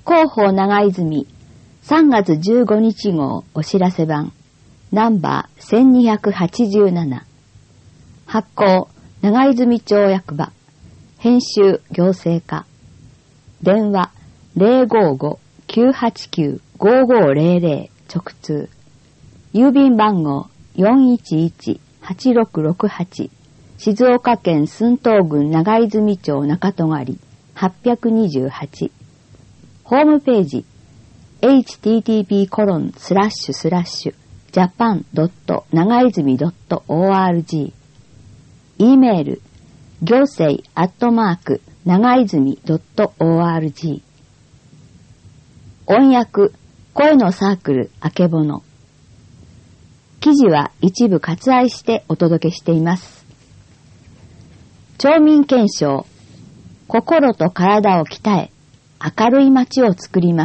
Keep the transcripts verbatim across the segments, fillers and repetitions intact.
広報長泉さんがつじゅうごにち号お知らせ版ナンバーせんにひゃくはちじゅうなな発行長泉町役場編集行政課電話 ゼロごーごーきゅうはちきゅうごーごーゼロゼロ 直通郵便番号 よんいちいちはちろくろくはち 静岡県駿東郡長泉町中戸狩はっぴゃくにじゅうはちホームページ エイチティーティーピーコロンスラッシュスラッシュジャパンドット長泉ドットオーアールジー E メール行政アットマーク長泉ドットオーアールジー 音訳声のサークルあけぼの記事は一部割愛してお届けしています。町民憲章心と体を鍛え明るい町を作ります。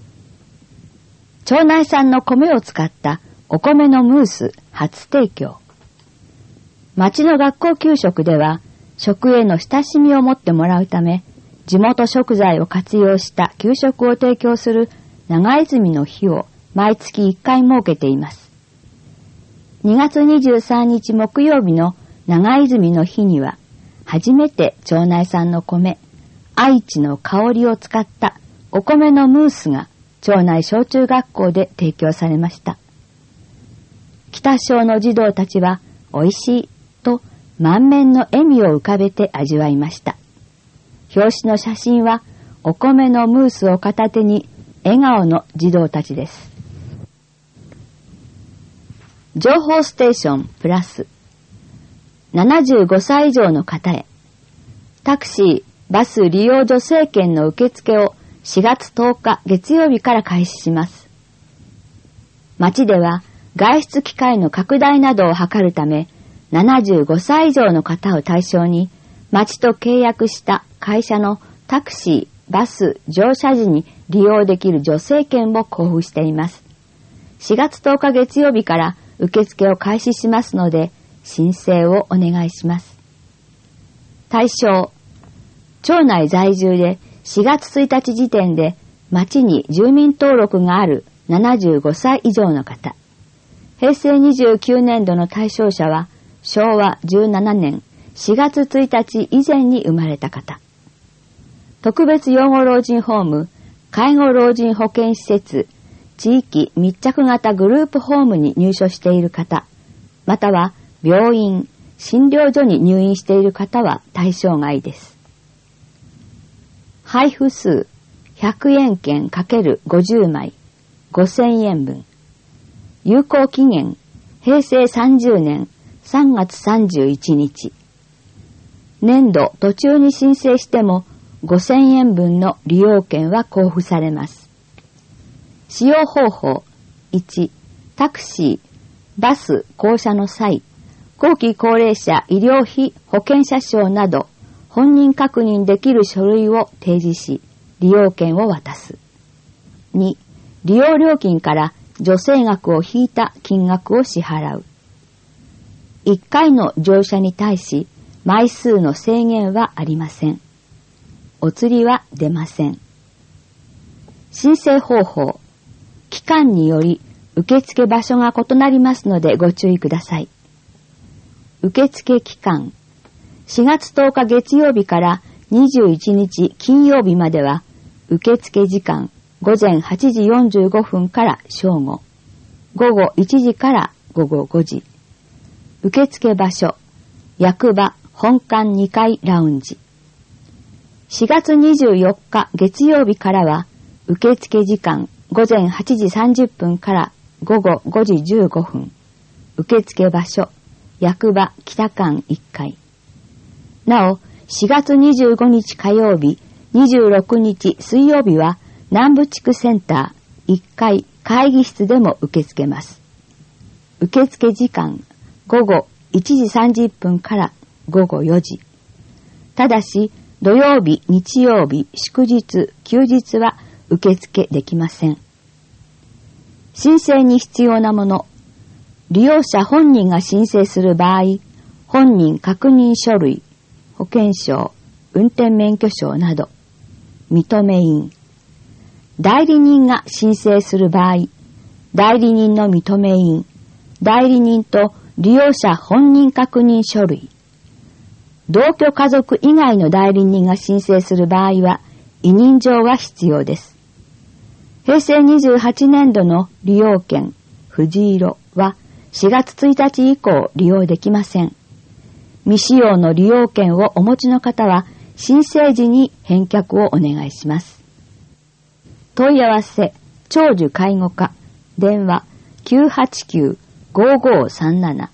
町内産の米を使ったお米のムース初提供。町の学校給食では食への親しみを持ってもらうため地元食材を活用した給食を提供する長泉の日を毎月いっかい設けています。にがつにじゅうさんにち木曜日の長泉の日には初めて町内産の米愛知の香りを使ったお米のムースが町内小中学校で提供されました。北小の児童たちはおいしいと満面の笑みを浮かべて味わいました。表紙の写真はお米のムースを片手に笑顔の児童たちです。情報ステーションプラスななじゅうごさい以上の方へタクシー、バス利用助成券の受付をしがつとおか月曜日から開始します。町では外出機会の拡大などを図るためななじゅうごさい以上の方を対象に町と契約した会社のタクシー、バス乗車時に利用できる助成券を交付しています。しがつとおか月曜日から受付を開始しますので申請をお願いします。対象、町内在住でしがつついたち時点で町に住民登録があるななじゅうごさい以上の方。へいせいにじゅうきゅうねんどの対象者はしょうわじゅうななねんしがつついたち以前に生まれた方。特別養護老人ホーム、介護老人保健施設、地域密着型グループホームに入所している方、または病院、診療所に入院している方は対象外です。配布数ひゃくえんけん ×ごじゅう 枚ごせんえんぶん。有効期限へいせいさんじゅうねんさんがつさんじゅういちにち。年度途中に申請してもごせんえんぶんの利用券は交付されます。使用方法いち、タクシー、バス降車の際、後期高齢者医療費保険者証など本人確認できる書類を提示し、利用券を渡す。に、利用料金から助成額を引いた金額を支払う。いっかいの乗車に対し、枚数の制限はありません。お釣りは出ません。申請方法、期間により受付場所が異なりますのでご注意ください。受付期間、しがつとおか月曜日からにじゅういちにち金曜日までは、受付時間ごぜんはちじよんじゅうごふんから正午、ごごいちじからごごごじ。受付場所、役場本館にかいラウンジ。しがつにじゅうよっか月曜日からは、受付時間ごぜんはちじさんじゅっぷんからごごごじじゅうごふん。受付場所、役場北館いっかい。なお、しがつにじゅうごにち火曜日、にじゅうろくにち水曜日は、南部地区センターいっかい会議室でも受け付けます。受付時間ごごいちじさんじゅっぷんからごごよじ。ただし、土曜日、日曜日、祝日、休日は受付できません。申請に必要なもの。利用者本人が申請する場合、本人確認書類、保険証、運転免許証など、認め印。 代理人が申請する場合、代理人の認め印、代理人と利用者本人確認書類、同居家族以外の代理人が申請する場合は、委任状が必要です。平成にじゅうはちねんどの利用券、藤色はしがつついたち以降利用できません。未使用の利用券をお持ちの方は、申請時に返却をお願いします。問い合わせ、長寿介護課、電話 きゅうはちきゅう ごごさんなな。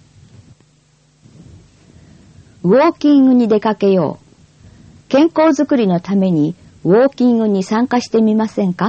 ウォーキングに出かけよう。健康づくりのためにウォーキングに参加してみませんか？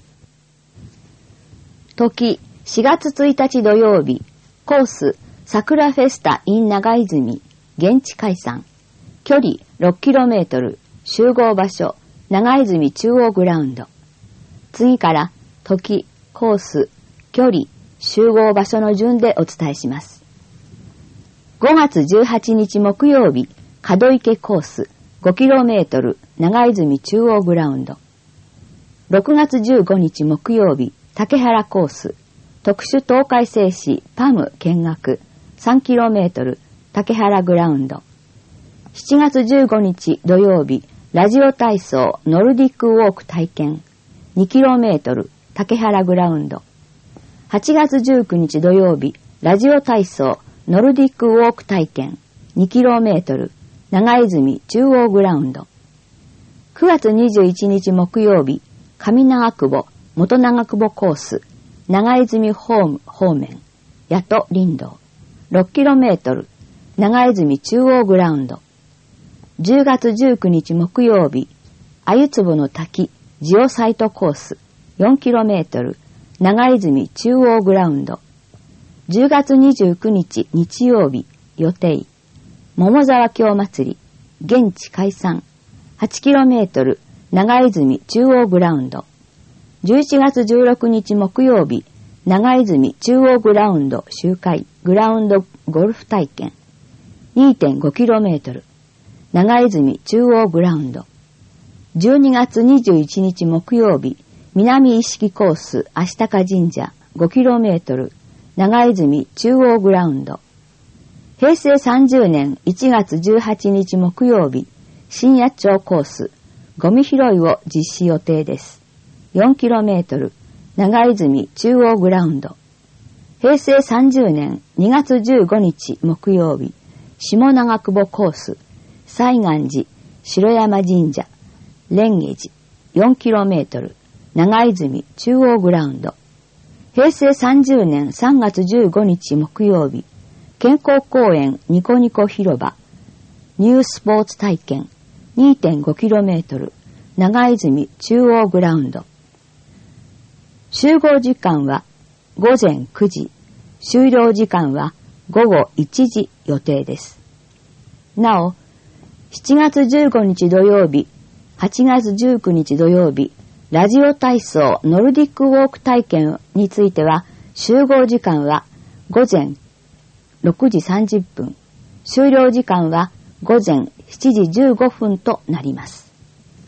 時、しがつついたち土曜日、コース、桜フェスタ in 長泉、現地解散。距離 ろっキロメートル、集合場所、長泉中央グラウンド。次から時、コース、距離、集合場所の順でお伝えします。ごがつじゅうはちにち木曜日、門池コース、ごキロメートル、長泉中央グラウンド。ろくがつじゅうごにち木曜日、竹原コース、特殊東海製紙パム見学、さんキロメートル、竹原グラウンド。しちがつじゅうごにち土曜日、ラジオ体操ノルディックウォーク体験、にキロメートル、竹原グラウンド。はちがつじゅうくにち土曜日、ラジオ体操ノルディックウォーク体験 にキロメートル 長泉中央グラウンド。くがつにじゅういちにち木曜日、上長久保元長久保コース長泉ホーム方面八戸林道 ろっキロメートル 長泉中央グラウンド。じゅうがつじゅうくにち木曜日、鮎壺の滝ジオサイトコース よんキロメートル 長泉中央グラウンド。じゅうがつにじゅうくにち日曜日、予定桃沢京祭り現地解散 はちキロメートル 長泉中央グラウンド。じゅういちがつじゅうろくにち木曜日、長泉中央グラウンド周回グラウンドゴルフ体験 にてんごキロメートル 長泉中央グラウンド。じゅうにがつにじゅういちにち木曜日、南一色コース足高神社 ごキロメートル 長泉中央グラウンド。平成さんじゅうねんいちがつじゅうはちにち木曜日、新八町コースゴミ拾いを実施予定です。よんキロメートル 長泉中央グラウンド。平成さんじゅうねんにがつじゅうごにち木曜日、下長久保コース西岸寺城山神社蓮華寺 よんキロメートル 長泉中央グラウンド。平成さんじゅうねんさんがつじゅうごにち木曜日、健康公園ニコニコ広場ニュースポーツ体験 にてんごキロメートル 長泉中央グラウンド。集合時間はごぜんくじ、終了時間はごごいちじ予定です。なお、しちがつじゅうごにち土曜日、はちがつじゅうくにち土曜日、ラジオ体操ノルディックウォーク体験については、集合時間はごぜんろくじさんじゅっぷん、終了時間はごぜんしちじじゅうごふんとなります。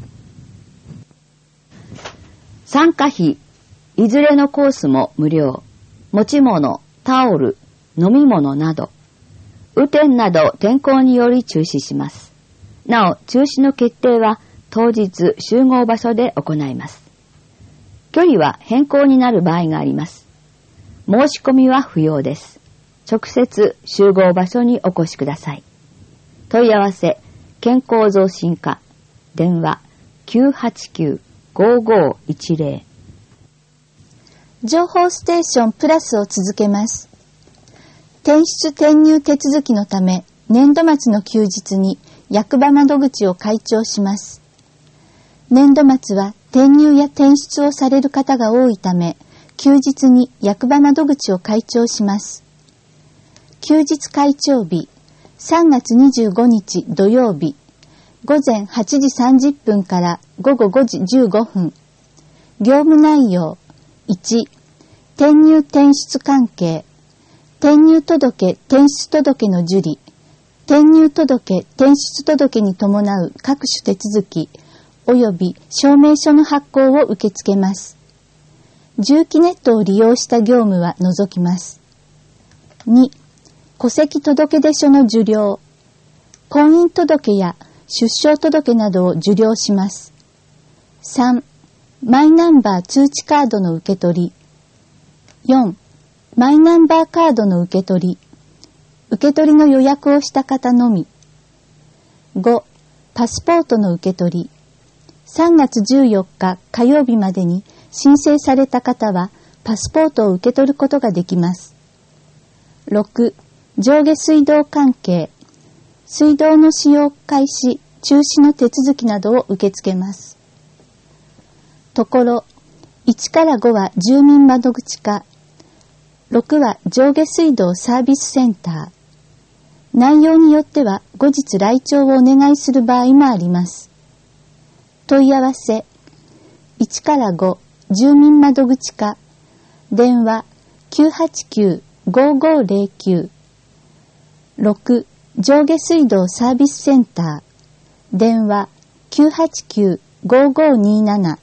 参加費、いずれのコースも無料。持ち物、タオル、飲み物など。雨天など天候により中止します。なお、中止の決定は当日集合場所で行います。距離は変更になる場合があります。申し込みは不要です。直接集合場所にお越しください。問い合わせ、健康増進課、電話 きゅうはちきゅう ごごいちぜろ。 情報ステーションプラスを続けます。転出転入手続きのため、年度末の休日に役場窓口を開庁します。年度末は転入や転出をされる方が多いため、休日に役場窓口を開庁します。休日開庁日、さんがつにじゅうごにち土曜日、ごぜんはちじさんじゅっぷんからごごごじじゅうごふん。業務内容、いち、転入転出関係、転入届、転出届の受理、転入届、転出届に伴う各種手続き、及び証明書の発行を受け付けます。 重機ネットを利用した業務は除きます。に、戸籍届出書の受領、婚姻届や出生届などを受領します。さん、マイナンバー通知カードの受け取り。よん、マイナンバーカードの受け取り。受け取りの予約をした方のみ。ご、パスポートの受け取り。さんがつじゅうよっか火曜日までに申請された方はパスポートを受け取ることができます。ろく、上下水道関係。水道の使用開始、中止の手続きなどを受け付けます。ところ、いちからごは住民窓口課、ろくは上下水道サービスセンター。内容によっては後日来庁をお願いする場合もあります。問い合わせ、いちからご住民窓口課、電話 きゅうはちきゅう ごーごーぜろきゅう。ろく、上下水道サービスセンター、電話 きゅうはちきゅう ごーごーにーなな。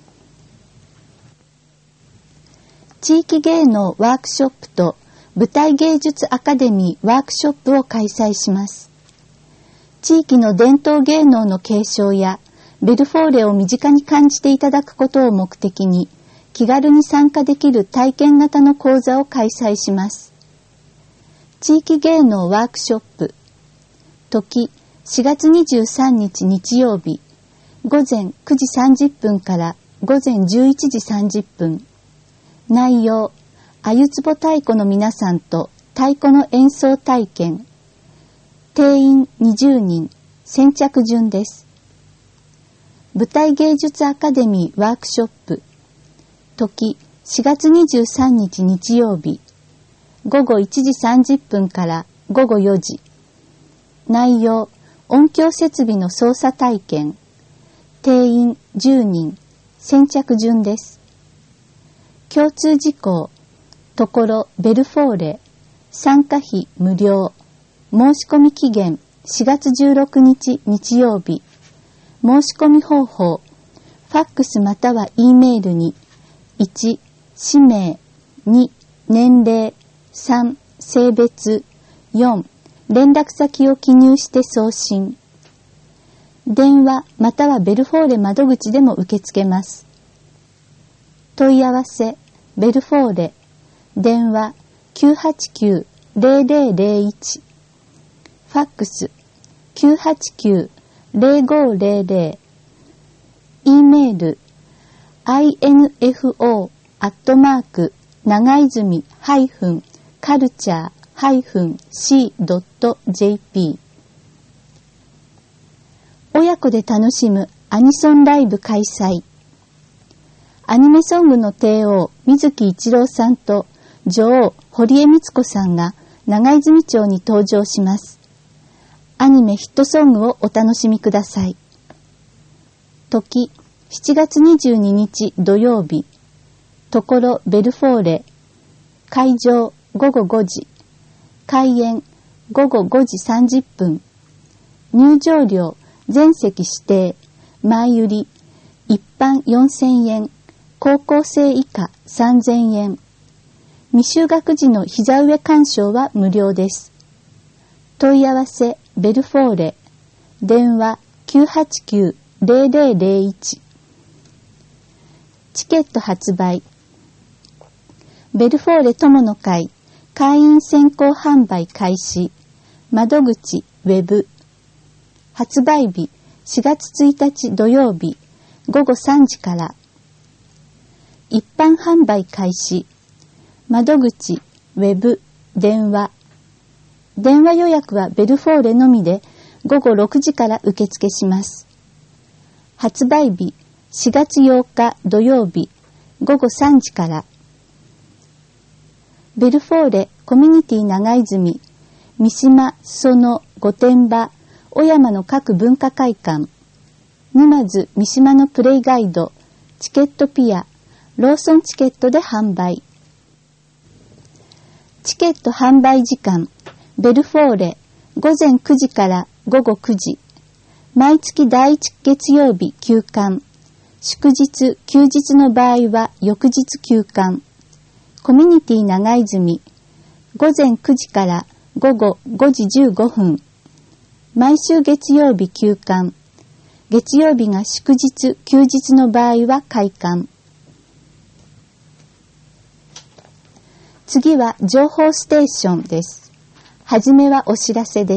地域芸能ワークショップと舞台芸術アカデミーワークショップを開催します。地域の伝統芸能の継承やベルフォーレを身近に感じていただくことを目的に気軽に参加できる体験型の講座を開催します。地域芸能ワークショップ、時しがつにじゅうさんにち日曜日、午前くじさんじゅっぷんから午前じゅういちじさんじゅっぷん。内容、あゆつぼ太鼓の皆さんと太鼓の演奏体験。定員にじゅうにん、先着順です。舞台芸術アカデミーワークショップ、時しがつにじゅうさんにち日曜日、午後いちじさんじゅっぷんから午後よじ。内容、音響設備の操作体験。定員じゅうにん、先着順です。共通事項、ところベルフォーレ、参加費無料、申し込み期限しがつじゅうろくにち日曜日、申し込み方法、ファックスまたは E メールに、いち、氏名、に、年齢、さん、性別、よん、連絡先を記入して送信。電話またはベルフォーレ窓口でも受け付けます。問い合わせ、ベルフォーレ、電話 きゅうはちきゅう ぜろぜろぜろいち、ファックス きゅうはちきゅう ぜろごぜろぜろ、E メール アイエヌエフオー アットマーク長泉ハイフンカルチャーハイフンシードットジェーピー。親子で楽しむアニソンライブ開催。アニメソングの帝王水木一郎さんと女王堀江光子さんが長泉町に登場します。アニメヒットソングをお楽しみください。時しちがつにじゅうににち土曜日、ところベルフォーレ、会場ごごごじ、開演ごごごじさんじゅっぷん、入場料全席指定、前売り、一般よんせんえん、高校生以下さんぜんえん。未就学児の膝上鑑賞は無料です。問い合わせベルフォーレ、電話 きゅうはちきゅう ぜろぜろぜろいち。チケット発売。ベルフォーレ友の会会員先行販売開始。窓口ウェブ。発売日しがつついたち土曜日ごごさんじから。一般販売開始。窓口、ウェブ、電話。電話予約はベルフォーレのみでごごろくじから受付します。発売日しがつようか土曜日ごごさんじから。ベルフォーレコミュニティ長泉、三島、裾野、御殿場、小山の各文化会館、沼津三島のプレイガイド、チケットピア、ローソンチケットで販売。チケット販売時間、ベルフォーレ、ごぜんくじからごごくじ。毎月だいいち月曜日休館。 祝日、休日の場合は翌日休館。コミュニティ長泉、ごぜんくじからごごごじじゅうごふん。毎週月曜日休館。月曜日が祝日、休日の場合は開館。次は情報ステーションです。はじめはお知らせです。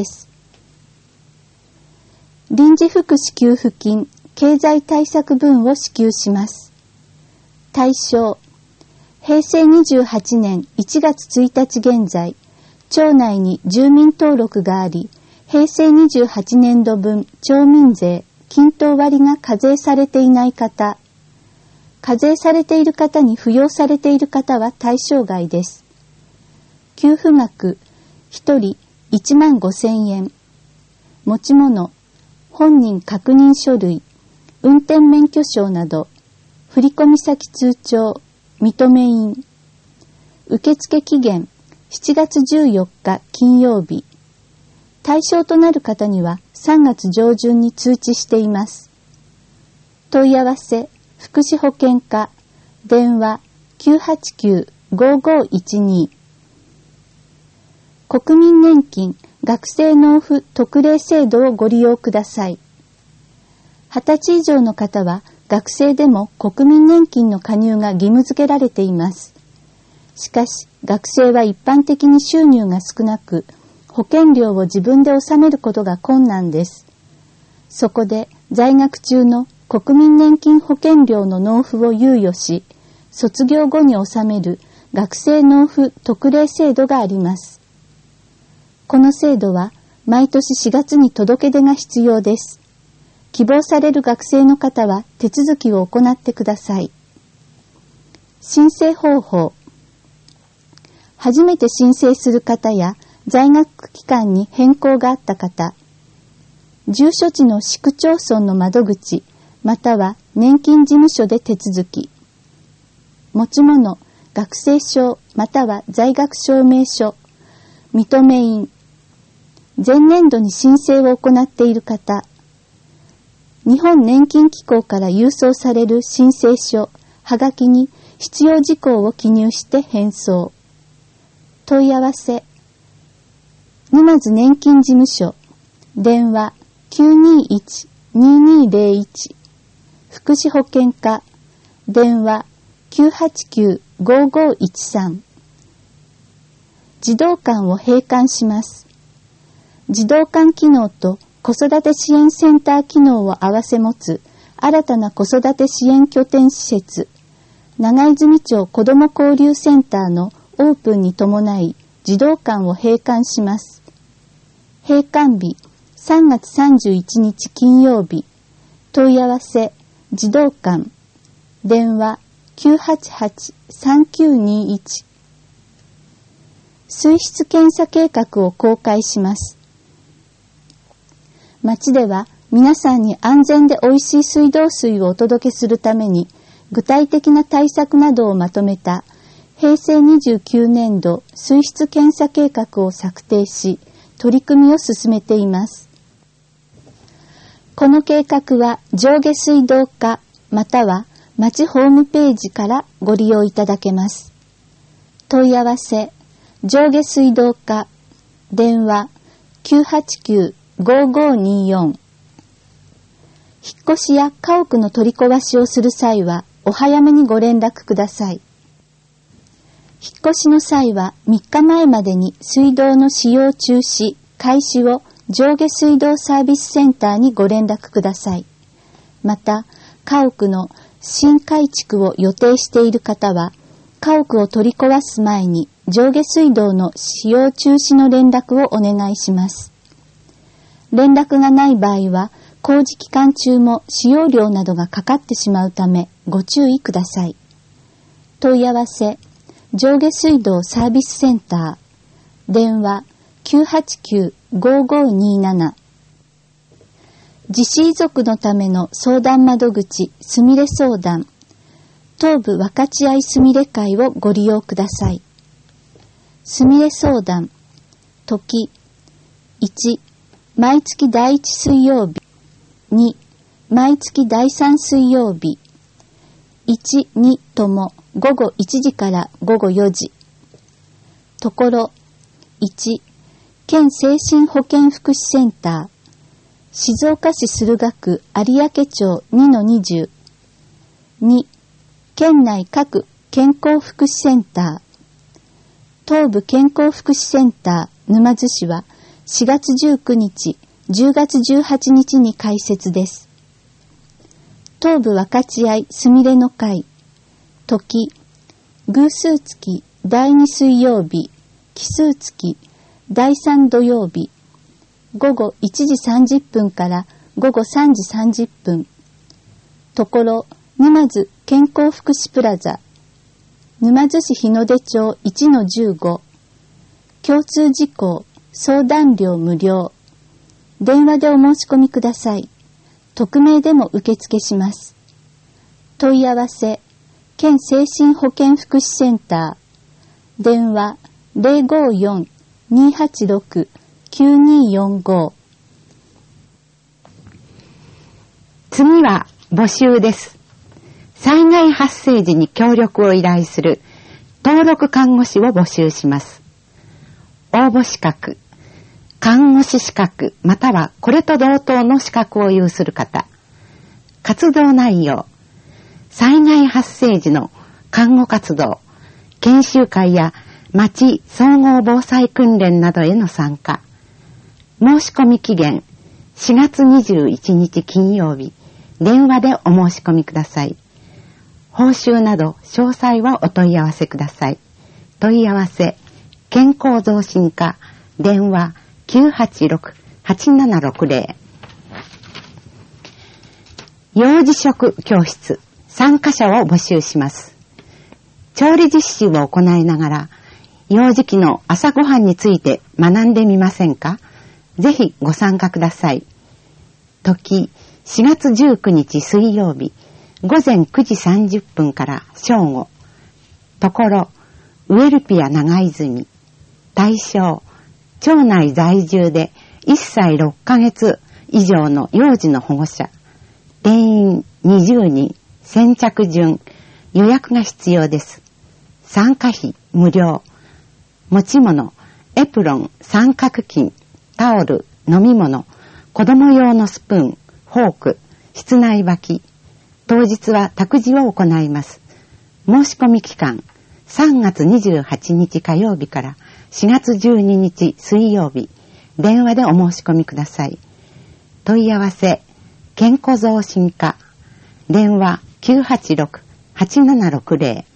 臨時福祉給付金、経済対策分を支給します。対象、へいせいにじゅうはちねんいちがつついたち現在、町内に住民登録があり、へいせいにじゅうはちねんどぶん町民税、均等割が課税されていない方、課税されている方に扶養されている方は対象外です。給付額、ひとりいちまんごせんえん。持ち物、本人確認書類、運転免許証など、振込先通帳、認め印。受付期限、しちがつじゅうよっか金曜日。対象となる方にはさんがつじょうじゅんに通知しています。問い合わせ、福祉保健課、電話 きゅうはちきゅうごごいちに。国民年金学生納付特例制度をご利用ください。はたち以上の方は学生でも国民年金の加入が義務付けられています。しかし学生は一般的に収入が少なく、保険料を自分で納めることが困難です。そこで在学中の国民年金保険料の納付を猶予し、卒業後に納める学生納付特例制度があります。この制度は毎年しがつに届け出が必要です。希望される学生の方は手続きを行ってください。申請方法。初めて申請する方や在学期間に変更があった方、住所地の市区町村の窓口、または年金事務所で手続き。持ち物、学生証、または在学証明書、認め印。前年度に申請を行っている方、日本年金機構から郵送される申請書、はがきに必要事項を記入して返送。問い合わせ、沼津年金事務所、電話 きゅうにいち ににぜろいち、福祉保健課、電話 きゅうはちきゅうごごいちさん。児童館を閉館します。児童館機能と子育て支援センター機能を併せ持つ新たな子育て支援拠点施設、長泉町子ども交流センターのオープンに伴い児童館を閉館します。閉館日さんがつさんじゅういちにち金曜日。問い合わせ児童館、電話 きゅうはちはち さんきゅうにいち。水質検査計画を公開します。町では皆さんに安全でおいしい水道水をお届けするために具体的な対策などをまとめたへいせいにじゅうきゅうねんど水質検査計画を策定し、取り組みを進めています。この計画は上下水道課または町ホームページからご利用いただけます。問い合わせ、上下水道課、電話 きゅうはちきゅうごごによん。引っ越しや家屋の取り壊しをする際はお早めにご連絡ください。引っ越しの際はみっかまえまでに水道の使用中止、開始を上下水道サービスセンターにご連絡ください。また、家屋の新改築を予定している方は、家屋を取り壊す前に上下水道の使用中止の連絡をお願いします。連絡がない場合は、工事期間中も使用料などがかかってしまうためご注意ください。問い合わせ、上下水道サービスセンター、電話 きゅうはちきゅうごごになな。自死遺族のための相談窓口、すみれ相談、東部分かち合いすみれ会をご利用ください。すみれ相談、時、いち、毎月だいいち水曜日、に、毎月だいさん水曜日、 いち、にともごごいちじからごごよじ。ところいち、県精神保健福祉センター、静岡市駿河区有明町 にのにじゅう。に、県内各健康福祉センター、東部健康福祉センター沼津市はしがつじゅうくにち、じゅうがつじゅうはちにちに開設です。東部分かち合いすみれの会、時、偶数月だいに水曜日、奇数月だいさん土曜日、ごごいちじさんじゅっぷんからごごさんじさんじゅっぷん。ところ沼津健康福祉プラザ、沼津市日の出町 いちのじゅうご。共通事項、相談料無料。電話でお申し込みください。匿名でも受付します。問い合わせ、県精神保健福祉センター。電話 ゼロごよん にーはちろく きゅうにーよんご。 次は募集です。災害発生時に協力を依頼する登録看護師を募集します。応募資格、看護師資格またはこれと同等の資格を有する方。活動内容、災害発生時の看護活動、研修会や町総合防災訓練などへの参加。申し込み期限しがつにじゅういちにち金曜日、電話でお申し込みください。報酬など詳細はお問い合わせください。問い合わせ、健康増進課、電話 きゅうはちろく はちななろくゼロ。幼児食教室、参加者を募集します。調理実習を行いながら、幼児期の朝ごはんについて学んでみませんか？ぜひご参加ください。時、しがつじゅうくにち水曜日、ごぜんくじさんじゅっぷんから正午。ところ、ウエルピア長泉。対象、町内在住でいっさいろっかげつ以上の幼児の保護者。定員にじゅうにん、先着順、予約が必要です。参加費無料。持ち物、エプロン、三角巾、タオル、飲み物、子供用のスプーン、フォーク、室内履き。当日は託児を行います。申し込み期間、さんがつにじゅうはちにち火曜日からしがつじゅうににち水曜日、電話でお申し込みください。問い合わせ、健康増進課、電話 きゅうはちろく はちななろくゼロ。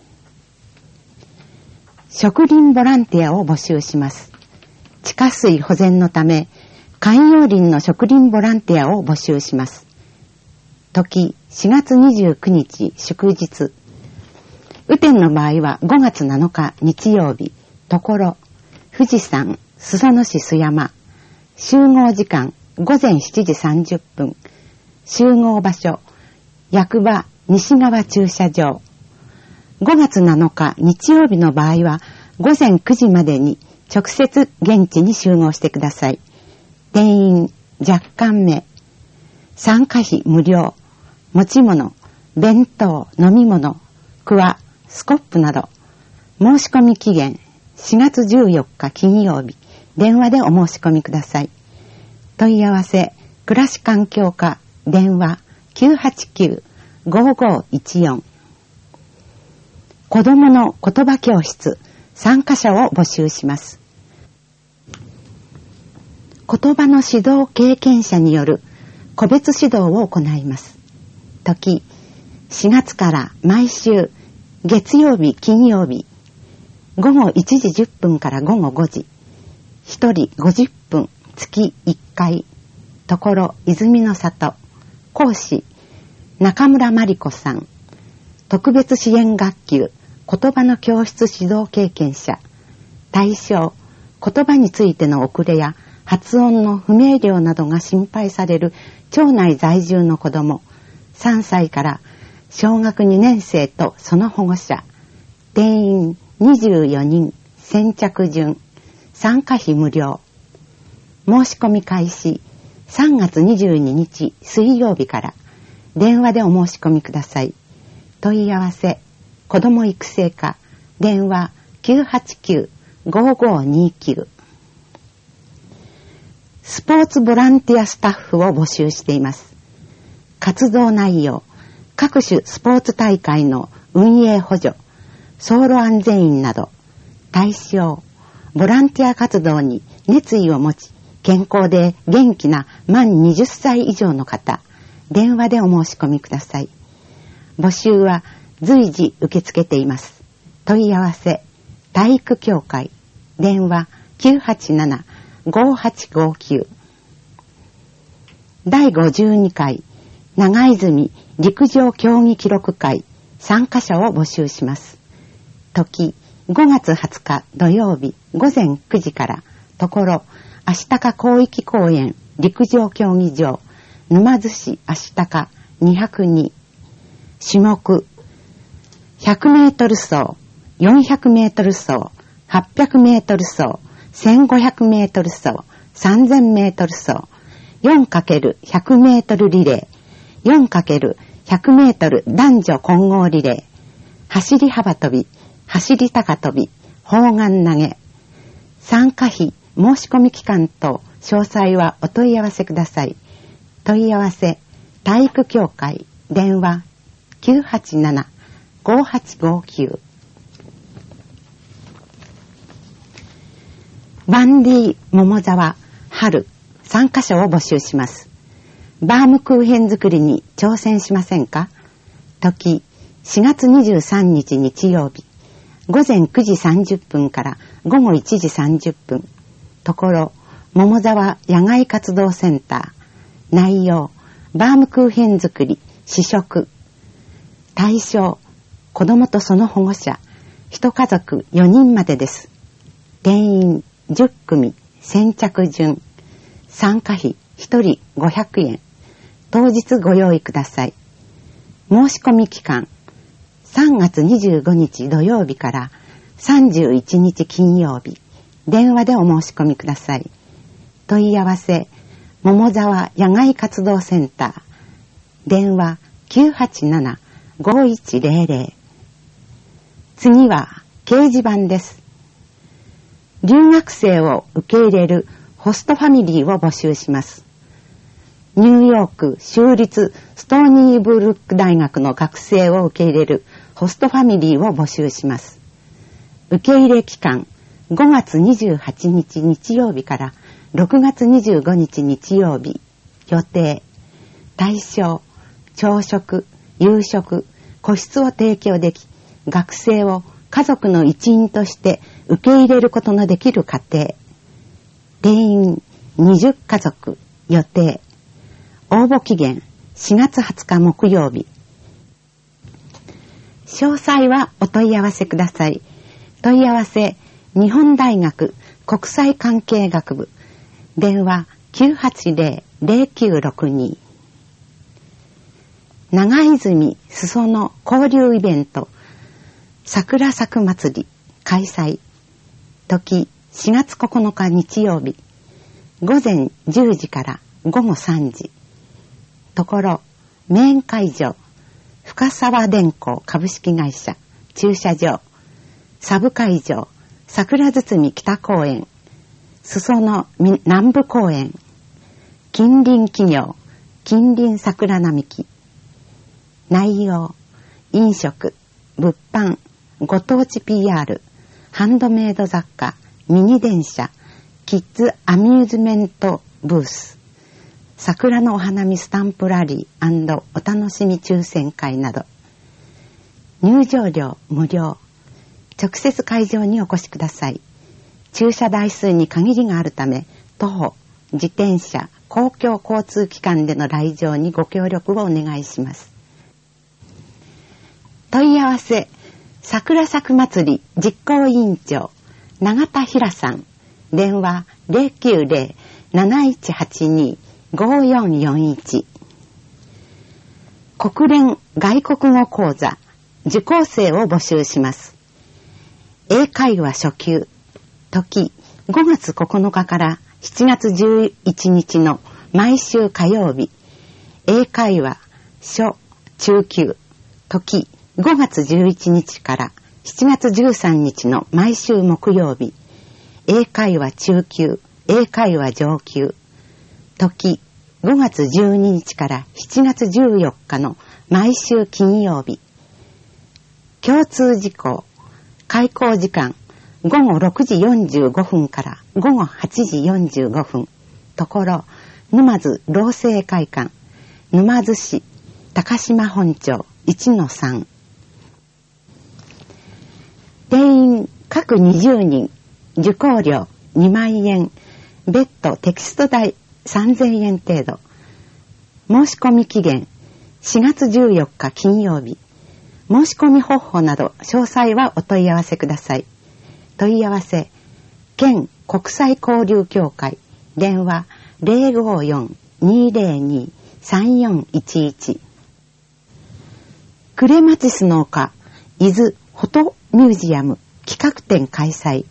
植林ボランティアを募集します。地下水保全のため、観葉林の植林ボランティアを募集します。時、しがつにじゅうくにち祝日。雨天の場合はごがつなのか日曜日。ところ、富士山、裾野市須山。集合時間、ごぜんしちじさんじゅっぷん。集合場所、役場西側駐車場。ごがつなのか日曜日の場合はごぜんくじまでに直接現地に集合してください。定員若干名。参加費無料。持ち物、弁当、飲み物、クワ、スコップなど。申し込み期限しがつじゅうよっか金曜日。電話でお申し込みください。問い合わせ、暮らし環境課、電話 きゅうはちきゅう ごごいちよん。子どもの言葉教室、参加者を募集します。言葉の指導経験者による個別指導を行います。時、しがつから毎週月曜日金曜日、ごごいちじじゅっぷんからごごごじ、ひとりごじゅっぷん、月いっかい。ところ泉の里。講師中村真理子さん。特別支援学級言葉の教室指導経験者。対象、言葉についての遅れや発音の不明瞭などが心配される町内在住の子どもさんさいから小学にねんせいとその保護者。定員にじゅうよにん、先着順。参加費無料。申し込み開始さんがつにじゅうににち水曜日から電話でお申し込みください。 問い合わせ子ども育成課電話 きゅうはちきゅう ごーごーにーきゅう。スポーツボランティアスタッフを募集しています。活動内容、各種スポーツ大会の運営補助、走路安全員など、対象、ボランティア活動に熱意を持ち、健康で元気な満はたち以上の方、電話でお申し込みください。募集は随時受け付けています。問い合わせ、体育協会、電話 きゅうはちなな ごーはちごーきゅう。だいごじゅうにかい長泉陸上競技記録会参加者を募集します。時ごがつはつか土曜日ごぜんくじから、ところ足高広域公園陸上競技場沼津市足高にひゃくに。種目ひゃくメートル走、よんひゃくメートル走、はっぴゃくメートル走、せんごひゃくメートル走、さんぜんメートル走、よんかけるひゃくメートルリレー、よんかけるひゃくメートル男女混合リレー、走り幅跳び、走り高跳び、砲丸投げ。参加費、申し込み期間等、詳細はお問い合わせください。問い合わせ、体育協会、電話 きゅうはちなな ごーはちごーきゅう。バンディ桃沢春参加者を募集します。バームクーヘン作りに挑戦しませんか？時しがつにじゅうさんにち日曜日ごぜんくじさんじゅっぷんからごごいちじさんじゅっぷん。ところ桃沢野外活動センター。内容バームクーヘン作り試食。対象子どもとその保護者一家族よにんまでです。定員じゅっくみ先着順。参加費ひとりごひゃくえん。当日ご用意ください。申し込み期間さんがつにじゅうごにち土曜日からさんじゅういちにち金曜日。電話でお申し込みください。問い合わせ桃沢野外活動センター。電話 きゅうはちなな ごいちぜろぜろ。次は掲示板です。留学生を受け入れるホストファミリーを募集します。ニューヨーク州立ストーニーブルック大学の学生を受け入れるホストファミリーを募集します。受け入れ期間ごがつにじゅうはちにち日曜日からろくがつにじゅうごにち日曜日。予定対象朝食、夕食、個室を提供でき、学生を家族の一員として受け入れることのできる家庭。定員にじゅっかぞく。予定応募期限しがつはつか木曜日。詳細はお問い合わせください。問い合わせ日本大学国際関係学部。電話 きゅうはちぜろ ぜろきゅうろくに。長泉裾野交流イベント桜咲く祭り開催。時しがつここのか日曜日ごぜんじゅうじからごごさんじ。ところメイン会場深沢電工株式会社駐車場。サブ会場桜堤北公園裾野南部公園。近隣企業近隣桜並木。内容飲食物販ご当地 ピーアール ハンドメイド雑貨ミニ電車キッズアミューズメントブース桜のお花見スタンプラリー&お楽しみ抽選会など。入場料無料。直接会場にお越しください。駐車台数に限りがあるため徒歩自転車公共交通機関での来場にご協力をお願いします。問い合わせ桜咲く祭り実行委員長永田平さん。電話 ぜろきゅうぜろ なないちはちに ごよんよんいち。国連外国語講座受講生を募集します。英会話初級。時ごがつここのかからしちがつじゅういちにちの毎週火曜日。英会話初中級。時ごがつじゅういちにちからしちがつじゅうさんにちの毎週木曜日、英会話中級、英会話上級、時ごがつじゅうににちからしちがつじゅうよっかの毎週金曜日、共通事項、開講時間ごごろくじよんじゅうごふんからごごはちじよんじゅうごふん、ところ沼津労政会館、沼津市高島本町 いちのさん。定員各にじゅうにん、受講料にまんえん、別途テキスト代さんぜんえん程度。申し込み期限しがつじゅうよっか金曜日。申し込み方法など詳細はお問い合わせください。問い合わせ県国際交流協会、電話 ゼロごよん にゼロに さんよんいちいち。クレマチスの丘伊豆フォトミュージアム企画展開催。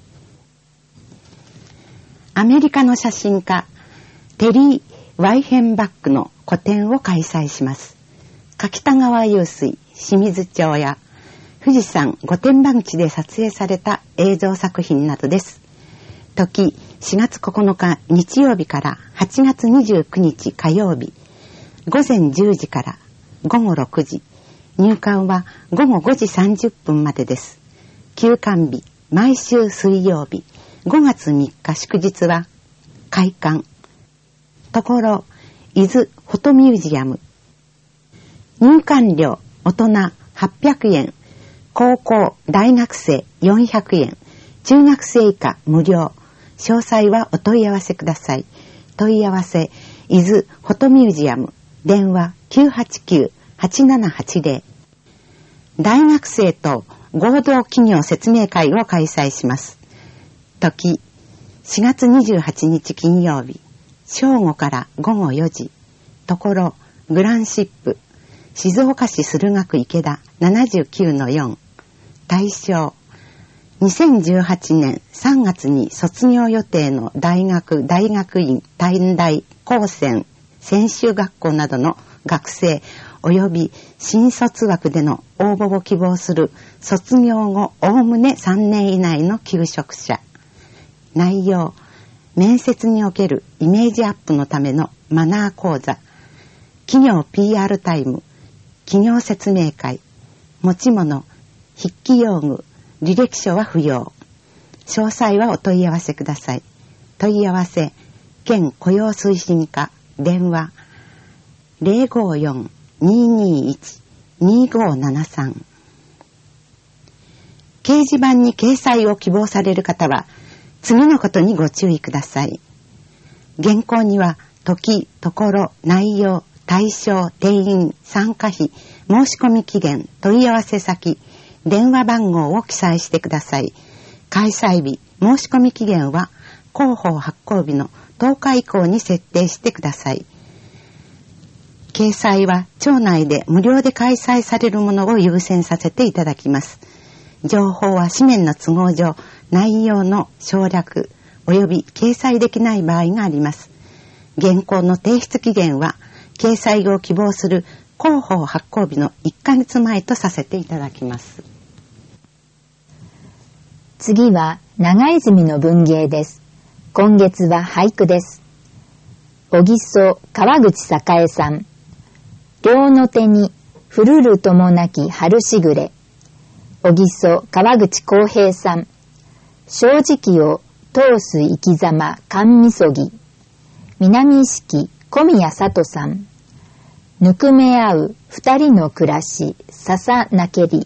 アメリカの写真家テリー・ワイヘンバックの個展を開催します。柿田川湧水、清水町や富士山御殿場口で撮影された映像作品などです。時しがつここのか日曜日からはちがつにじゅうくにち火曜日、ごぜんじゅうじからごごろくじ、入館はごごごじさんじゅっぷんまでです。休館日毎週水曜日、ごがつみっか祝日は開館。ところ伊豆フォトミュージアム、入館料大人はっぴゃくえん、高校大学生よんひゃくえん、中学生以下無料。詳細はお問い合わせください。問い合わせ伊豆フォトミュージアム、電話 きゅうはちきゅう はちななはちゼロ。大学生と合同企業説明会を開催します。時しがつにじゅうはちにち金曜日、正午からごごよじ。ところグランシップ静岡市駿河区池田 ななじゅうきゅうのよん。対象にせんじゅうはちねんさんがつに卒業予定の大学大学院短大高専専修学校などの学生及び新卒枠での応募を希望する卒業後おおむねさんねん以内の求職者。内容、面接におけるイメージアップのためのマナー講座、企業 ピーアール タイム、企業説明会、持ち物、筆記用具、履歴書は不要。詳細はお問い合わせください。問い合わせ県雇用推進課、電話 ゼロごよん ににいち にごななさん。掲示板に掲載を希望される方は次のことにご注意ください。原稿には時、ところ、内容、対象、定員、参加費、申し込み期限、問い合わせ先、電話番号を記載してください。開催日、申し込み期限は広報発行日のとおか以降に設定してください。掲載は町内で無料で開催されるものを優先させていただきます。情報は紙面の都合上、内容の省略及び掲載できない場合があります。原稿の提出期限は掲載を希望する広報発行日のいっかげつまえとさせていただきます。 次は長泉の文芸です。今月は俳句です。小木曽川口栄さん。両の手にふるるともなき春しぐれ。小木曽川口浩平さん。正直を通す生き様甘みそぎ。南意識小宮里さん。ぬくめ合う二人の暮らし笹なけり。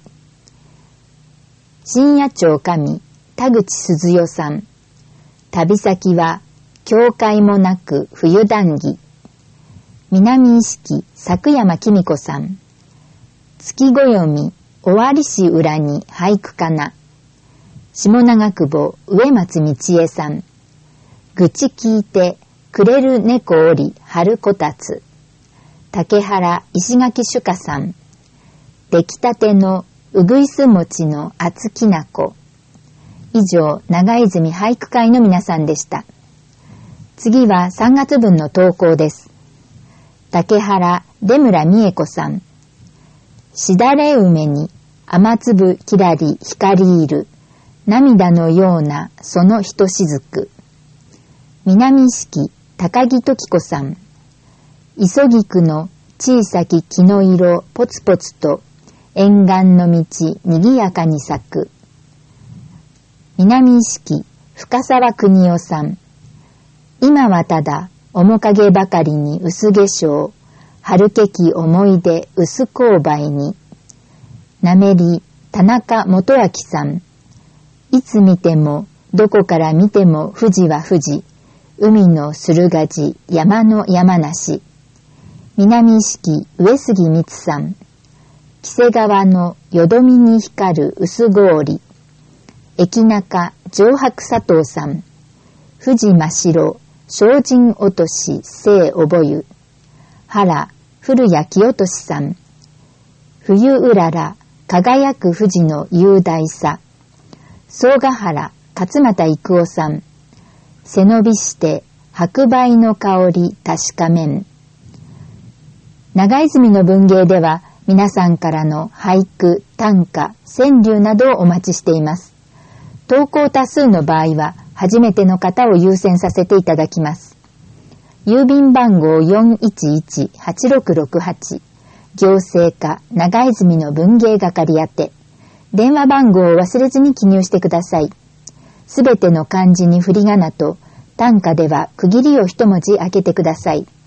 深夜町上田口鈴代さん。旅先は教会もなく冬談義。南意識作山紀美子さん。月暦尾張市裏に俳句かな。下長久保植松道恵さん。愚痴聞いてくれる猫おり春こたつ。竹原石垣主香さん。出来たてのうぐいす餅の厚きなこ。以上、長泉俳句会の皆さんでした。次はさんがつぶんの投稿です。竹原出村美恵子さん。 しだれ梅に雨粒きらり光いる、涙のようなそのひとしずく。南式高木時子さん。磯菊の小さき木の色ポツポツと沿岸の道にぎやかに咲く。南式深沢邦夫さん。今はただ面影ばかりに薄化粧、春けき思い出薄勾配に。なめり田中元明さん。いつ見てもどこから見ても富士は富士、海の駿河寺山の山梨。南式上杉光さん。木瀬川のよどみに光る薄氷。駅中上白佐藤さん。富士真白精進落とし聖おぼゆ。原古谷清俊さん。冬うらら輝く富士の雄大さ。総ヶ原勝又郁夫さん。背伸びして白梅の香り確かめん。長泉の文芸では皆さんからの俳句、短歌、川柳などをお待ちしています。投稿多数の場合は初めての方を優先させていただきます。郵便番号 よんいちいちはちろくろくはち、行政課長泉の文芸係宛て。電話番号を忘れずに記入してください。すべての漢字に振り仮名と、短歌では区切りを一文字開けてください。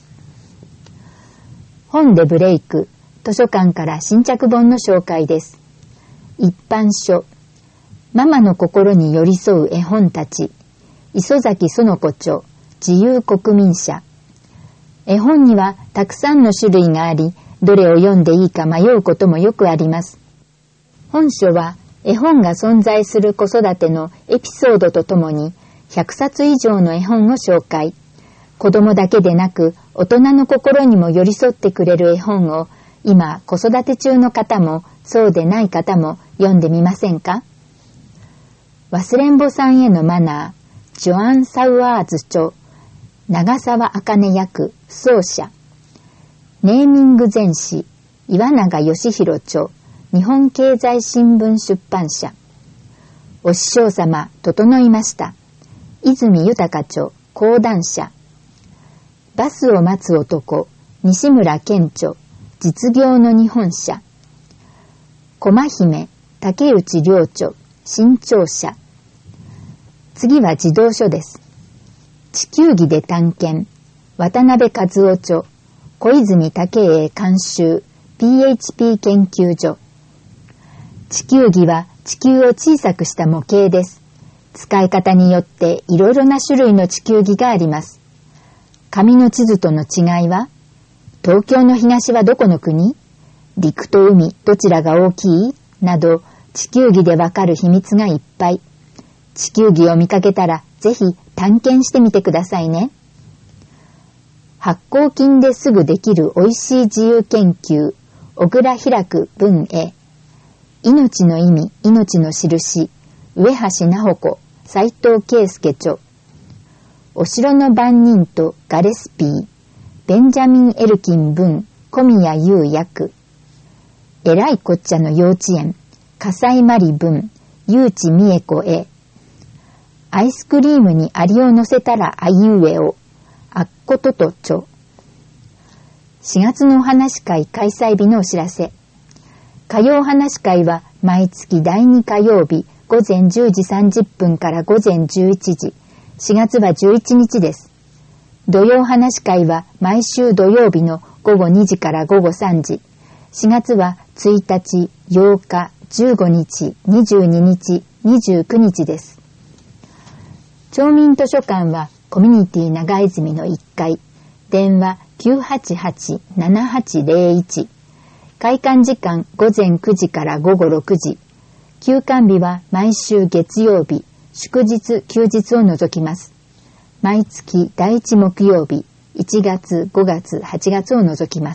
本でブレイク、図書館から新着本の紹介です。一般書、ママの心に寄り添う絵本たち、磯崎園子著、自由国民社。絵本にはたくさんの種類があり、どれを読んでいいか迷うこともよくあります。本書は絵本が存在する子育てのエピソードとともにひゃくさつ以上の絵本を紹介。子供だけでなく大人の心にも寄り添ってくれる絵本を今子育て中の方もそうでない方も読んでみませんか？忘れんぼさんへのマナー、ジョアン・サウアーズ著、長澤茜役、奏者。ネーミング全史、岩永義弘著、日本経済新聞出版社。お師匠様、整いました。泉豊著、講談社。バスを待つ男、西村健著、実業の日本社。駒姫、竹内涼著、新潮社。次は児童書です。地球儀で探検、渡辺和夫著、小泉武英監修、ピーエイチピー 研究所。地球儀は地球を小さくした模型です。使い方によっていろいろな種類の地球儀があります。紙の地図との違いは、東京の東はどこの国？陸と海どちらが大きい？など地球儀でわかる秘密がいっぱい。地球儀を見かけたらぜひ探検してみてくださいね。発酵菌ですぐできるおいしい自由研究、小倉開く文へ。命の意味、命の印、上橋直子、斉藤圭介著。お城の番人とガレスピー、ベンジャミン・エルキン文、小宮優役。えらいこっちゃの幼稚園、笠井真理文、誘致美恵子へ。アイスクリームにアリを乗せたらあいうえを、あっことと著。しがつのお話会開催日のお知らせ。火曜お話会は毎月だいに火曜日午前じゅうじさんじゅっぷんから午前じゅういちじ。しがつはじゅういちにちです。土曜お話会は毎週土曜日のごごにじからごごさんじ。しがつはついたち、ようか、じゅうごにち、にじゅうににち、にじゅうくにちです。町民図書館はコミュニティ長泉のいっかい、電話 きゅうはちはち ななはちゼロいち、開館時間ごぜんくじからごごろくじ、休館日は毎週月曜日、祝日休日を除きます。毎月だいいち木曜日、いちがつ、ごがつ、はちがつを除きます。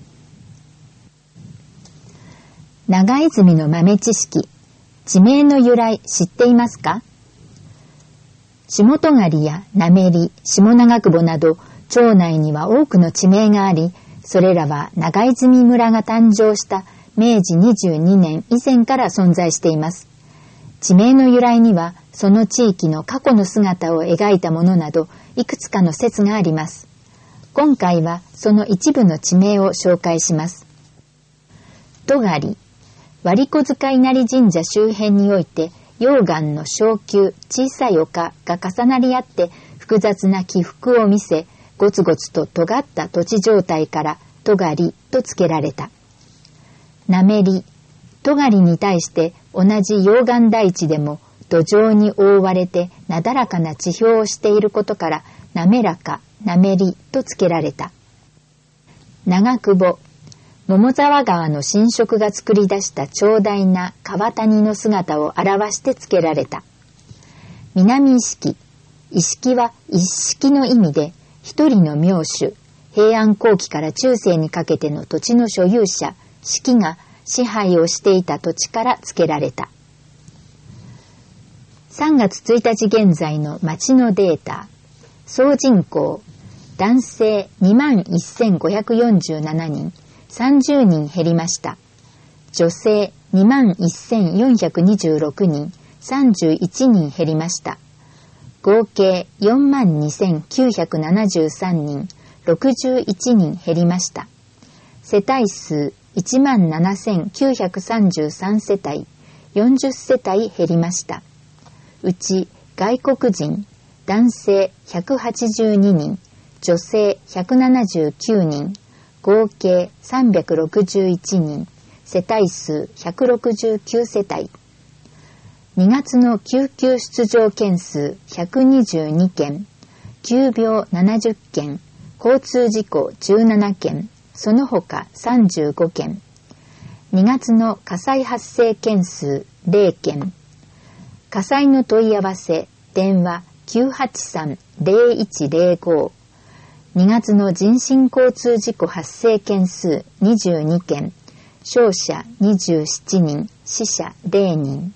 長泉の豆知識、地名の由来知っていますか？下戸狩や滑り、下長久保など町内には多くの地名があり、それらは長泉村が誕生しためいじにじゅうにねん以前から存在しています。地名の由来には、その地域の過去の姿を描いたものなど、いくつかの説があります。今回はその一部の地名を紹介します。戸狩、割子塚稲荷神社周辺において、溶岩の小丘、小さい丘が重なり合って複雑な起伏を見せ、ゴツゴツと尖った土地状態から戸狩と付けられた。なめり、戸狩に対して同じ溶岩台地でも土壌に覆われてなだらかな地表をしていることからなめらか、なめりと付けられた。長久保、桃沢川の浸食が作り出した長大な川谷の姿を表して付けられた。南石器、石器は一式の意味で一人の名手、平安後期から中世にかけての土地の所有者、式が支配をしていた土地から付けられた。さんがつついたち現在の町のデータ。総人口、男性 にまんせんごひゃくよんじゅうななにん、さんじゅうにん減りました。女性 にまんせんよんひゃくにじゅうろくにん、さんじゅういちにん減りました。合計 よんまんにせんきゅうひゃくななじゅうさんにん、ろくじゅういちにん減りました。世帯数いちまんななせんきゅうひゃくさんじゅうさん世帯、よんじゅっ世帯減りました。うち外国人、男性ひゃくはちじゅうににん、女性ひゃくななじゅうきゅうにん、合計さんびゃくろくじゅういちにん、世帯数ひゃくろくじゅうきゅう世帯。にがつの救急出場件数ひゃくにじゅうにけん、急病ななじゅっけん、交通事故じゅうななけん、その他さんじゅうごけん。にがつの火災発生件数れいけん。火災の問い合わせ、電話 きゅうはちさんぜろいちぜろご。にがつの人身交通事故発生件数にじゅうにけん。傷者にじゅうななにん、死者れいにん。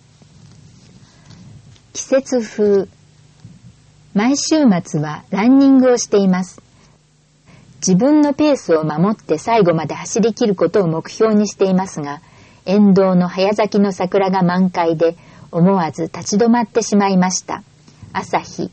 季節風。毎週末はランニングをしています。自分のペースを守って最後まで走り切ることを目標にしていますが、沿道の早咲きの桜が満開で思わず立ち止まってしまいました。朝日。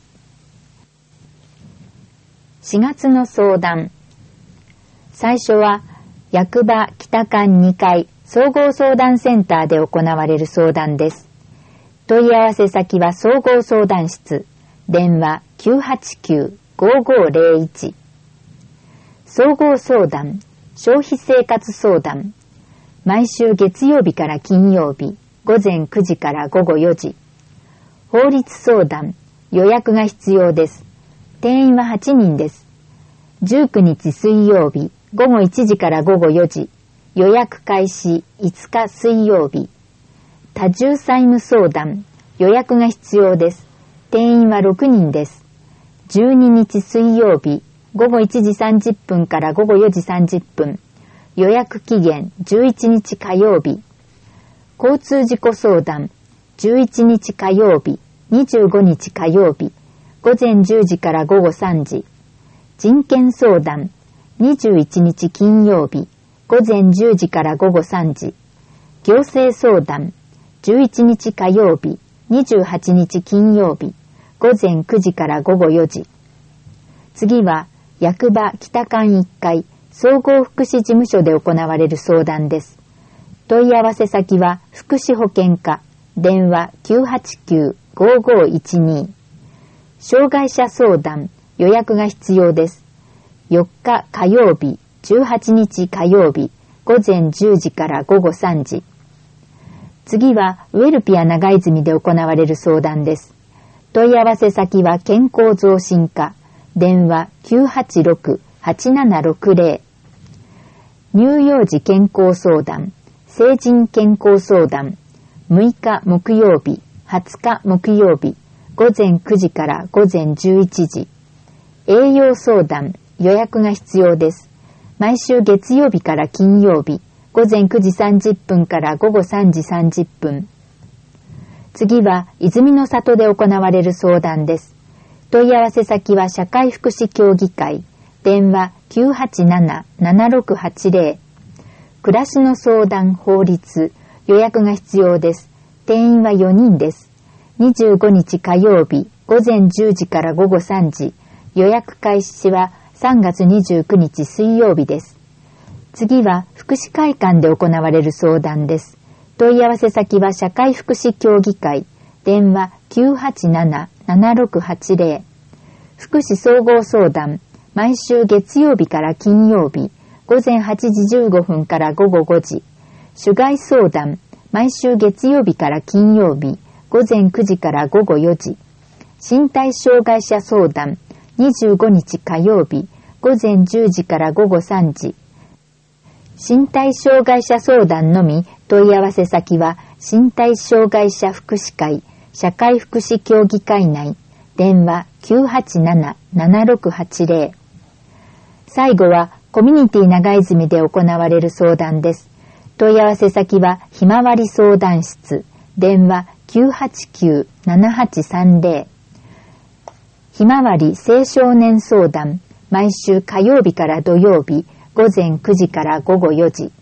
しがつの相談。最初は役場北館にかい総合相談センターで行われる相談です。問い合わせ先は総合相談室、電話 きゅうはちきゅうごごぜろいち。総合相談、消費生活相談。毎週月曜日から金曜日、ごぜんくじからごごよじ。法律相談、予約が必要です。定員ははちにんです。じゅうくにち水曜日、ごごいちじからごごよじ。予約開始いつか水曜日。多重債務相談、予約が必要です。定員はろくにんです。じゅうににち水曜日、ごごいちじさんじゅっぷんからごごよじさんじゅっぷん。予約期限じゅういちにち火曜日。交通事故相談、じゅういちにち火曜日、にじゅうごにち火曜日、ごぜんじゅうじからごごさんじ。人権相談、にじゅういちにち金曜日、ごぜんじゅうじからごごさんじ。行政相談、じゅういちにち火曜日、にじゅうはちにち金曜日、ごぜんくじからごごよじ。次は、役場北館いっかい総合福祉事務所で行われる相談です。問い合わせ先は福祉保健課、電話 きゅうはちきゅうごごいちに。障害者相談、予約が必要です。よっか火曜日、じゅうはちにち火曜日、ごぜんじゅうじからごごさんじ。次はウェルピア長泉で行われる相談です。問い合わせ先は健康増進課、電話 きゅうはちろくはちななろくぜろ。乳幼児健康相談、成人健康相談、むいか木曜日、はつか木曜日、ごぜんくじからごぜんじゅういちじ。栄養相談、予約が必要です。毎週月曜日から金曜日、ごぜんくじさんじゅっぷんからごごさんじさんじゅっぷん。次は泉の里で行われる相談です。問い合わせ先は社会福祉協議会、電話 きゅうはちななななろくはちぜろ。 暮らしの相談法律、予約が必要です。定員はよにんです。にじゅうごにち火曜日、午前じゅうじから午後さんじ。予約開始はさんがつにじゅうくにち水曜日です。次は福祉会館で行われる相談です。問い合わせ先は社会福祉協議会。電話 きゅうはちなな ななろくはちゼロ。福祉総合相談。毎週月曜日から金曜日。午前はちじじゅうごふんから午後ごじ。主外相談。毎週月曜日から金曜日。午前くじから午後よじ。身体障害者相談。にじゅうごにち火曜日。午前じゅうじから午後さんじ。身体障害者相談のみ問い合わせ先は身体障害者福祉会社会福祉協議会内。電話 きゅうはちなな ななろくはちゼロ。最後はコミュニティ長泉で行われる相談です。問い合わせ先はひまわり相談室。電話 きゅうはちきゅう ななはちさんゼロ。ひまわり青少年相談。毎週火曜日から土曜日。午前くじから午後よじ。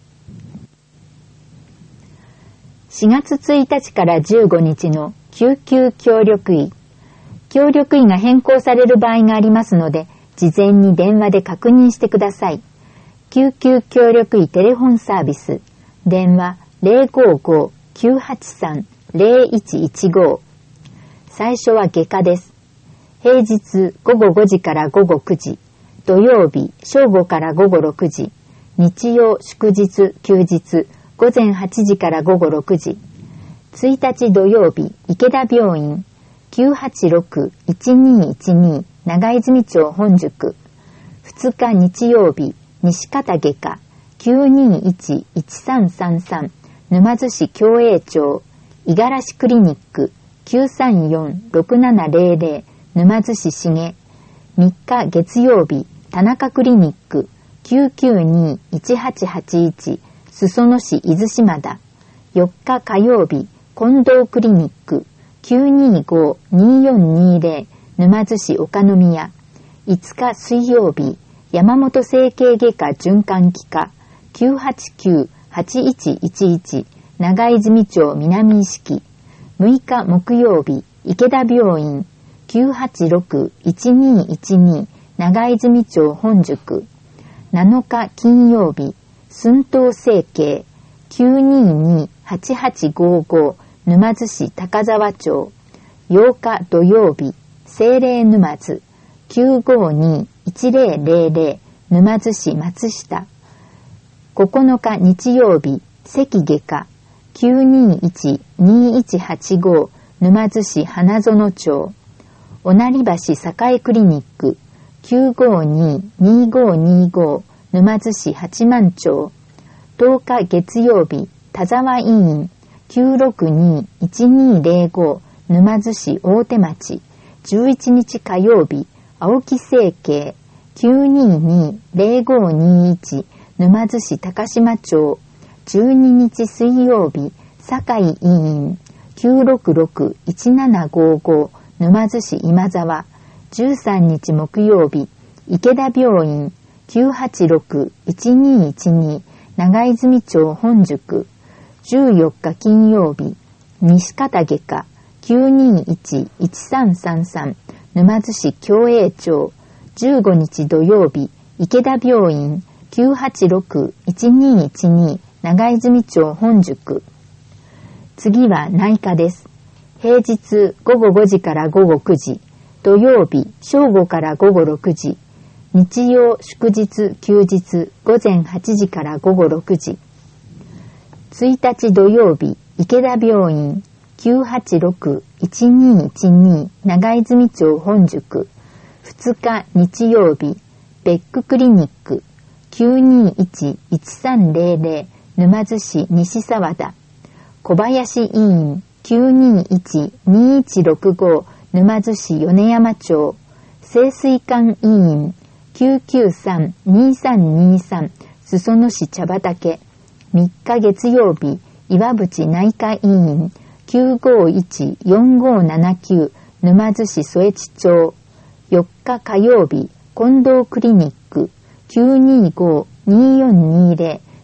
しがつついたちからじゅうごにちの救急協力医。協力医が変更される場合がありますので、事前に電話で確認してください。救急協力医テレフォンサービス。電話 ゼロごご きゅうはちさん ゼロいちいちご。最初は外科です。平日ごごごじからごごくじ。土曜日正午からごごろくじ。日曜祝日休日午前はちじからごごろくじ。ついたち土曜日池田病院 きゅうはちろく いちにいちに 長泉町本宿。ふつか日曜日西方外科 きゅうにいち いちさんさんさん 沼津市共栄町。五十嵐クリニック きゅうさんよん ろくななゼロゼロ 沼津市重。みっか月曜日田中クリニック きゅうきゅうに いちはちはちいち 裾野市伊豆島田。よっか火曜日近藤クリニック きゅうにご によんにゼロ 沼津市岡宮。いつか水曜日山本整形外科循環器科 きゅうはちきゅう はちいちいちいち 長泉町南石木。むいか木曜日池田病院 きゅうはちろく いちにいちに 長泉町本宿。なのか金曜日寸東整形 きゅうにいに はちはちごご 沼津市高沢町。ようか土曜日聖霊沼津 きゅうごに いちゼロゼロゼロ 沼津市松下。ここのか日曜日関外科 きゅうにいち にいちはちご 沼津市花園町。おなり橋栄クリニック きゅうごに にごにご 沼津市八幡町。とおか月曜日田沢医院 きゅうろくに いちにゼロご 沼津市大手町。じゅういちにち火曜日青木整形 きゅうにに ゼロごにいち 沼津市高島町。じゅうににち水曜日堺医院 きゅうろくろく いちななごご 沼津市今沢。じゅうさんにち木曜日池田病院 きゅうはちろく いちにいちに 長泉町本宿。じゅうよっか金曜日西方外科 きゅうにいち いちさんさんさん 沼津市共栄町。じゅうごにち土曜日池田病院 きゅうはちろく いちにいちに 長泉町本宿。次は内科です。平日ごごごじからごごくじ。土曜日正午からごごろくじ。日曜祝日休日午前はちじからごごろくじ。ついたち土曜日池田病院 きゅうはちろく いちにいちに 長泉町本宿。ふつか日曜日ベッククリニック きゅうにいち いちさんゼロゼロ 沼津市西沢田。小林医院 きゅうにいち にいちろくご 沼津市米山町。清水館医院 きゅうきゅうさん にさんにさん 裾野市茶畑。みっか月曜日岩淵内科医院 きゅうごいち よんごななきゅう 沼津市添地町。よっか火曜日近藤クリニック きゅうにご によんにゼロ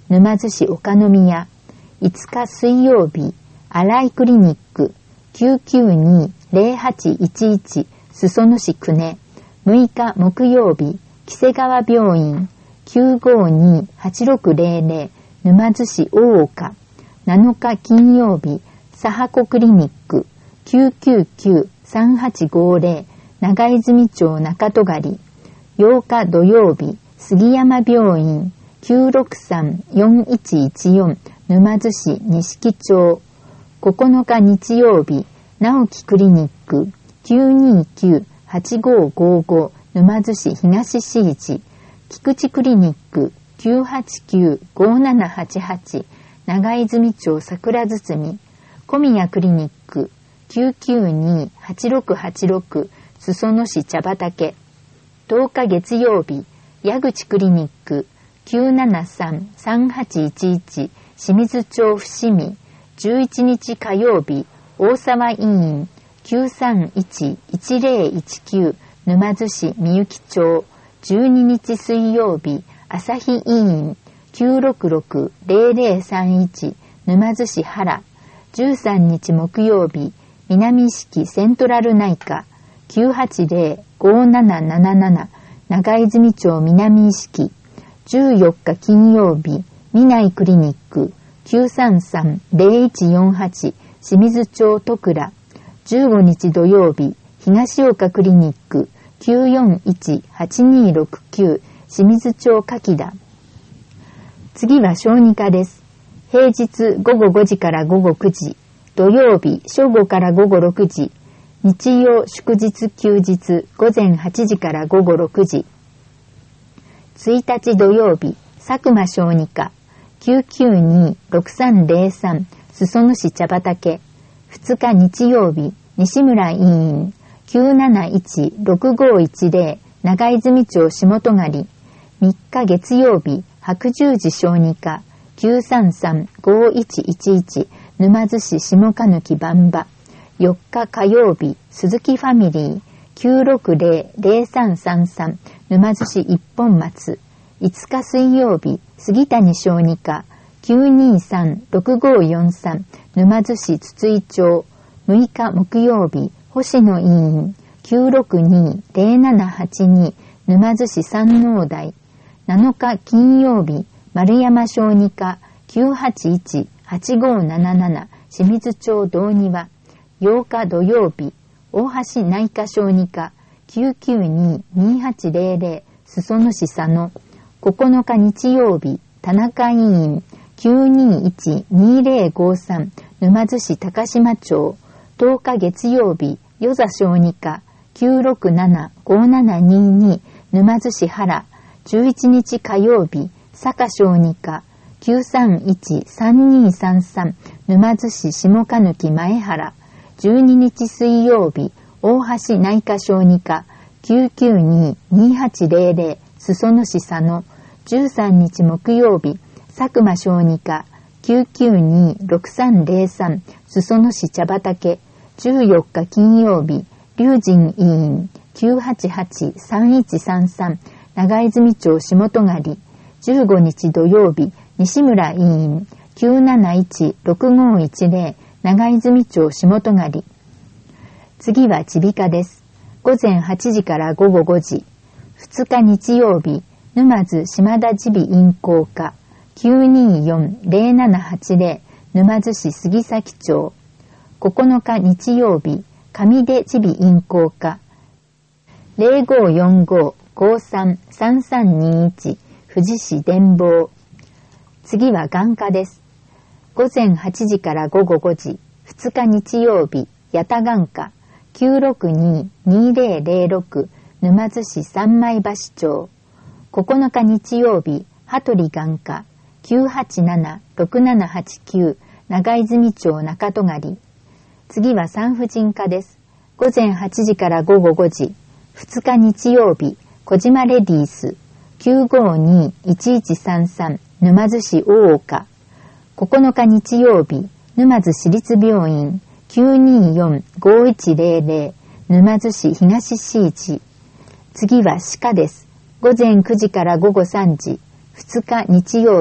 沼津市岡宮。いつか水曜日、新井クリニック きゅうきゅうに ゼロはちいちいち 裾野市久根。むいか木曜日、木瀬川病院 きゅうごに はちろくゼロゼロ 沼津市大岡。なのか金曜日、佐波子クリニック きゅうきゅうきゅう さんはちごゼロ 長泉町中戸狩。ようか土曜日、杉山病院 きゅうろくさん よんいちいちよん 沼津市錦町。ここのか日曜日、直樹クリニック きゅうにきゅう はちごごご 沼津市東市市。菊池クリニック きゅうはちきゅう ごななはちはち 長泉町桜堤。小宮クリニック きゅうきゅうに はちろくはちろく 裾野市茶畑。とおか月曜日、矢口クリニック きゅうななさん さんはちいちいち 清水町伏見。じゅういちにち火曜日、大沢医院 きゅうさんいち いちゼロいちきゅう 沼津市みゆき町。じゅうににち水曜日、朝日医院 きゅうろくろく ゼロゼロさんいち 沼津市原。じゅうさんにち木曜日、南式セントラル内科 きゅうはちゼロ ごななななな 長泉町南意識。じゅうよっか金曜日、みないクリニック きゅうさんさん ゼロいちよんはち 清水町戸倉。じゅうごにち土曜日、東岡クリニック きゅうよんいち はちにろくきゅう 清水町柿田。次は小児科です。平日ごごごじからごごくじ、土曜日正午からごごろくじ、日曜祝日休日午前はちじからごごろくじ。ついたち土曜日、佐久間小児科 きゅうきゅうに ろくさんゼロさん 裾野市茶畑。ふつか日曜日、西村医院 きゅうなないち ろくごいちゼロ 長泉町下戸狩。みっか月曜日、白十字小児科 きゅうさんさん ごいちいちいち 沼津市下鹿貫番場。よっか火曜日、鈴木ファミリー きゅうろくゼロ ゼロさんさんさん 沼津市一本松。いつか水曜日、杉谷小児科 きゅうにさん ろくごよんさん 沼津市筒井町。むいか木曜日、星野医院 きゅうろくに ゼロななはちに 沼津市山王台。なのか金曜日、丸山小児科 きゅうはちいち はちごななな 清水町道庭。ようか土曜日、大橋内科小児科 きゅうきゅうに にはちゼロゼロ 裾野市佐野。ここのか日曜日、田中医院 きゅうにいち にゼロごさん 沼津市高島町。とおか月曜日、与座小児科 きゅうろくなな ごななにに 沼津市原。じゅういちにち火曜日、坂小児科 きゅうさんいち さんにさんさん 沼津市下鹿貫前原。じゅうににち水曜日、大橋内科小児科 きゅうきゅうに にはちゼロゼロ 裾野市佐野。じゅうさんにち木曜日、佐久間小児科 きゅうきゅうに ろくさんゼロさん 裾野市茶畑。じゅうよっか金曜日、龍神医院 きゅうはちはち さんいちさんさん 長泉町下戸狩。じゅうごにち土曜日、西村医院 きゅうなないち ろくごいちゼロ 長泉町下戸狩。次は耳鼻科です。ごぜんはちじからごごごじ。ふつか日曜日、沼津島田耳鼻咽喉科 きゅうによん ゼロななはちゼロ 沼津市杉崎町。ここのか日曜日、上出耳鼻咽喉科 ゼロごよんご ごさん さんさんにいち 富士市伝坊。次は眼科です。ごぜんはちじからごごごじ。ふつか日曜日、八田眼科 きゅうろくに にゼロゼロろく 沼津市三枚橋町。ここのか日曜日、羽鳥眼科 きゅうはちなな ろくななはちきゅう 長泉町中戸狩。次は産婦人科です。ごぜんはちじからごごごじ。ふつか日曜日、小島レディース きゅうごに いちいちさんさん 沼津市大岡。ここのか日曜日、沼津市立病院 きゅうによん ごいちゼロゼロ 沼津市東市市。次は歯科です。ごぜんくじからごごさんじ。ふつか日曜日、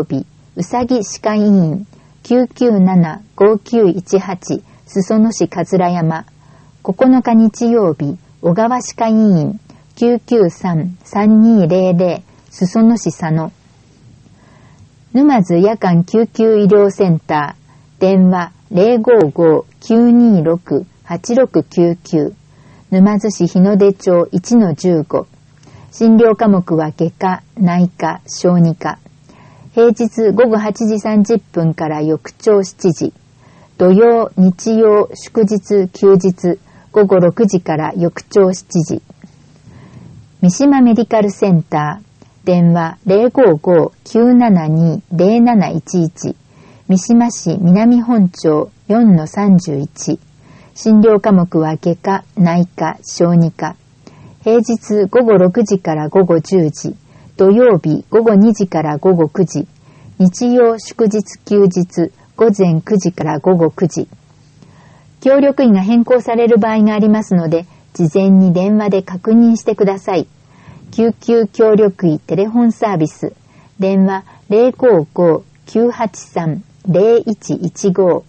うさぎ歯科医院 きゅうきゅうなな ごきゅういちはち 裾野市桂山。ここのか日曜日、小川歯科医院 きゅうきゅうさん さんにーぜろぜろ 裾野市佐野。沼津夜間救急医療センター、電話 ゼロごご きゅうにろく はちろくきゅうきゅう、沼津市日の出町 いちのじゅうご。診療科目は外科、内科、小児科。平日午後はちじさんじゅっぷんから翌朝しちじ。土曜、日曜、祝日、休日、午後ろくじから翌朝しちじ。三島メディカルセンター、電話 ゼロごご きゅうななに ゼロなないちいち、三島市南本町 よんのさんじゅういち。診療科目は外科、内科、小児科。平日午後ろくじから午後じゅうじ、土曜日午後にじから午後くじ、日曜祝日休日午前くじから午後くじ。協力医が変更される場合がありますので、事前に電話で確認してください。救急協力医テレフォンサービス、電話 ゼロごご きゅうはちさん ゼロいちいちご。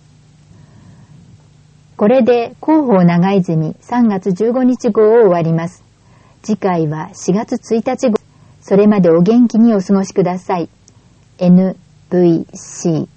これで広報長泉さんがつじゅうごにち号を終わります。次回はしがつついたち号。それまでお元気にお過ごしください。エヌブイシー